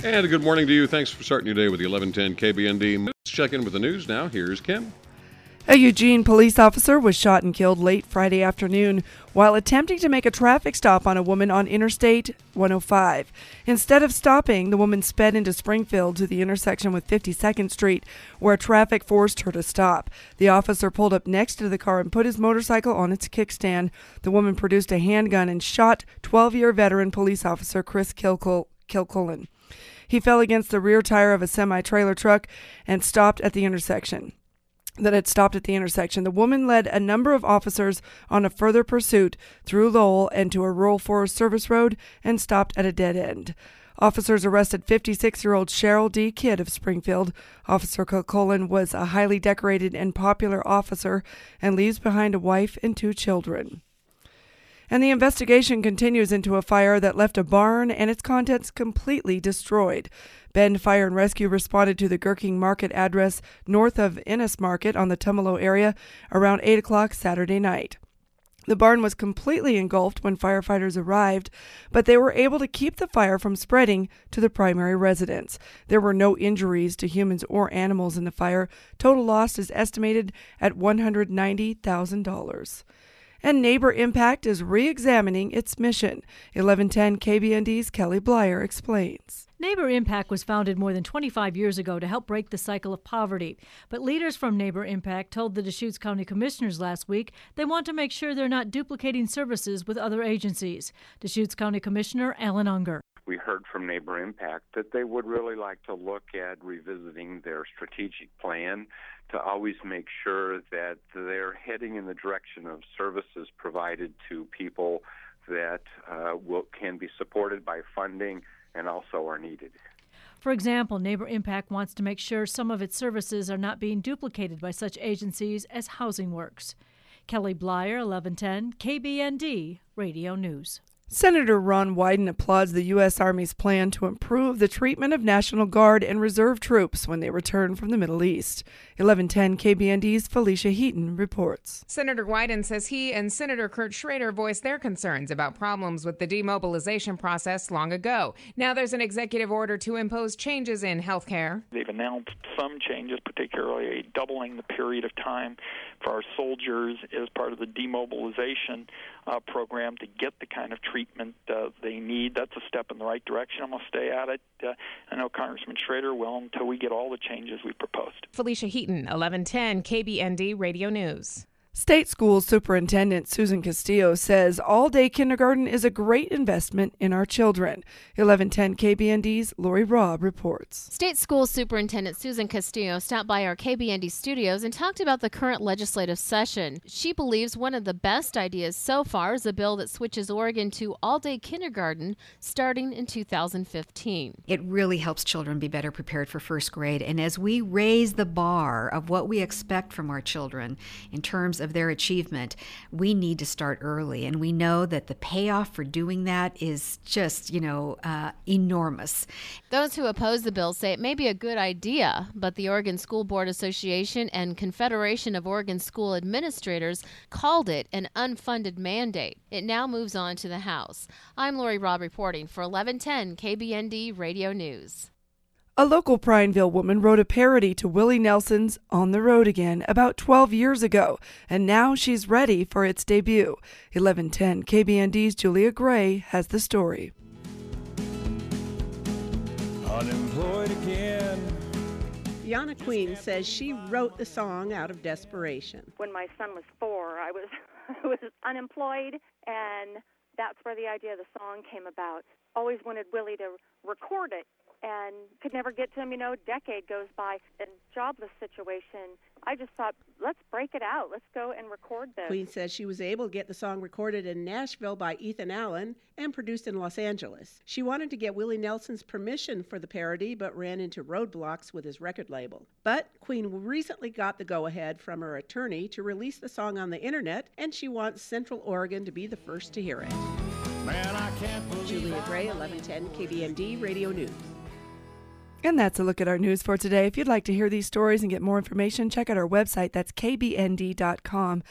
And a good morning to you. Thanks for starting your day with the 1110 KBND. Let's check in with the news now. Here's Kim. A Eugene police officer was shot and killed late Friday afternoon while attempting to make a traffic stop on a woman on Interstate 105. Instead of stopping, the woman sped into Springfield to the intersection with 52nd Street, where traffic forced her to stop. The officer pulled up next to the car and put his motorcycle on its kickstand. The woman produced a handgun and shot 12-year veteran police officer Chris Kilcullen. He fell against the rear tire of a semi-trailer truck and stopped at the intersection. The woman led a number of officers on a further pursuit through Lowell and to a rural Forest Service road and stopped at a dead end. Officers arrested 56-year-old Cheryl D. Kidd of Springfield. Officer Kilcullen was a highly decorated and popular officer and leaves behind a wife and 2 children. And the investigation continues into a fire that left a barn and its contents completely destroyed. Bend Fire and Rescue responded to the Gherking Market address north of Innes Market on the Tumalo area around 8 o'clock Saturday night. The barn was completely engulfed when firefighters arrived, but they were able to keep the fire from spreading to the primary residence. There were no injuries to humans or animals in the fire. Total loss is estimated at $190,000. And Neighbor Impact is re-examining its mission. 1110 KBND's Kelly Blyer explains. Neighbor Impact was founded more than 25 years ago to help break the cycle of poverty. But leaders from Neighbor Impact told the Deschutes County Commissioners last week they want to make sure they're not duplicating services with other agencies. Deschutes County Commissioner Alan Unger. We heard from Neighbor Impact that they would really like to look at revisiting their strategic plan to always make sure that they're heading in the direction of services provided to people that can be supported by funding and also are needed. For example, Neighbor Impact wants to make sure some of its services are not being duplicated by such agencies as Housing Works. Kelly Blyer, 1110 KBND Radio News. Senator Ron Wyden applauds the U.S. Army's plan to improve the treatment of National Guard and Reserve troops when they return from the Middle East. 1110 KBND's Felicia Heaton reports. Senator Wyden says he and Senator Kurt Schrader voiced their concerns about problems with the demobilization process long ago. Now there's an executive order to impose changes in health care. They've announced some changes, particularly doubling the period of time for our soldiers as part of the demobilization program to get the kind of treatment they need. That's a step in the right direction. I'm going to stay at it. I know Congressman Schrader will until we get all the changes we proposed. Felicia Heaton, 1110 KBND Radio News. State School Superintendent Susan Castillo says all-day kindergarten is a great investment in our children. 1110 KBND's Lori Robb reports. State School Superintendent Susan Castillo stopped by our KBND studios and talked about the current legislative session. She believes one of the best ideas so far is a bill that switches Oregon to all-day kindergarten starting in 2015. It really helps children be better prepared for first grade. And as we raise the bar of what we expect from our children in terms of their achievement, we need to start early. And we know that the payoff for doing that is just, enormous. Those who oppose the bill say it may be a good idea, but the Oregon School Board Association and Confederation of Oregon School Administrators called it an unfunded mandate. It now moves on to the House. I'm Lori Robb reporting for 1110 KBND Radio News. A local Prineville woman wrote a parody to Willie Nelson's On the Road Again about 12 years ago, and now she's ready for its debut. 1110 KBND's Julia Gray has the story. Unemployed again. Yana Queen says she wrote the song out of desperation. When my son was 4, I was unemployed, and that's where the idea of the song came about. Always wanted Willie to record it and could never get to him. A decade goes by, a jobless situation. I just thought, let's break it out. Let's go and record this. Queen says she was able to get the song recorded in Nashville by Ethan Allen and produced in Los Angeles. She wanted to get Willie Nelson's permission for the parody, but ran into roadblocks with his record label. But Queen recently got the go-ahead from her attorney to release the song on the internet, and she wants Central Oregon to be the first to hear it. Man, I can't believe Julia Gray, 1110 KBND Radio News. And that's a look at our news for today. If you'd like to hear these stories and get more information, check out our website. That's kbnd.com.